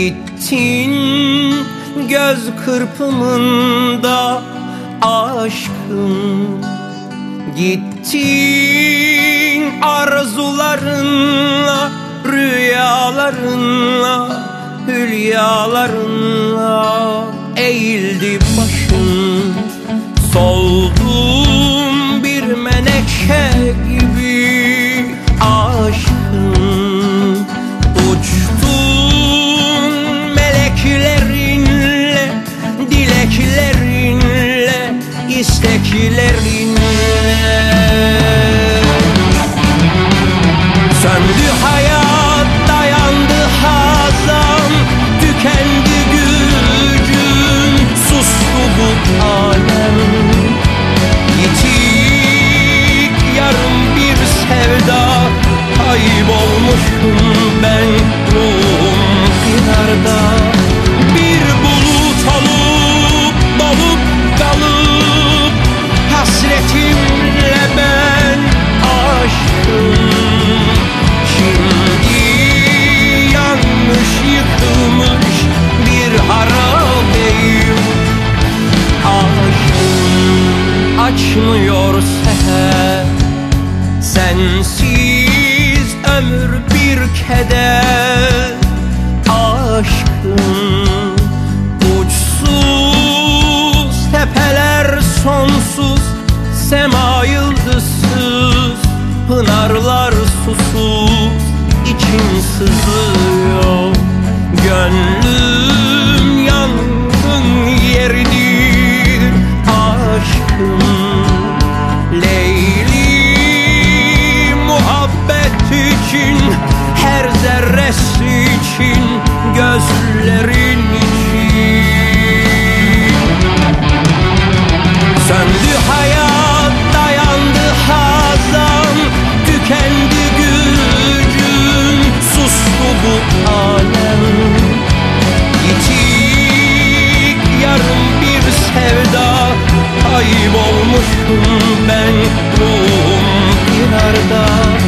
Gittin göz kırpımında aşkım, gittin arzularınla, rüyalarınla, hülyalarınla. Eğildi başın, soldum bir menekşe gibi aşkım. Uçtun meleklerinle, dileklerinle, isteklerinle. Söndü hayat, dayandı hazan, tükendi gücün, sustu bu alem. Yitik yarım bir sevda, kaybolmuşum ben ruhum kınarda. Bir bulut olup dolup kalıp hasretimle ben aşkım. Şimdi yanmış yıkılmış bir harabeyim. Aşkım açmıyor seher, sensiz ömür bir keder. Aşkım uçsuz tepeler, sonsuz sema yıldızsız, pınarlar susuz, içim sızlıyor. Gönlüm yangın yeridir aşkım. Leyli muhabbet için, her zerresi için, gözlerin için. Söndü hayat, dayandı hazan, tükendi gücün, sustu bu alem. Yitik yarım bir sevda, kaybolmuşum ben ruhum kınarda.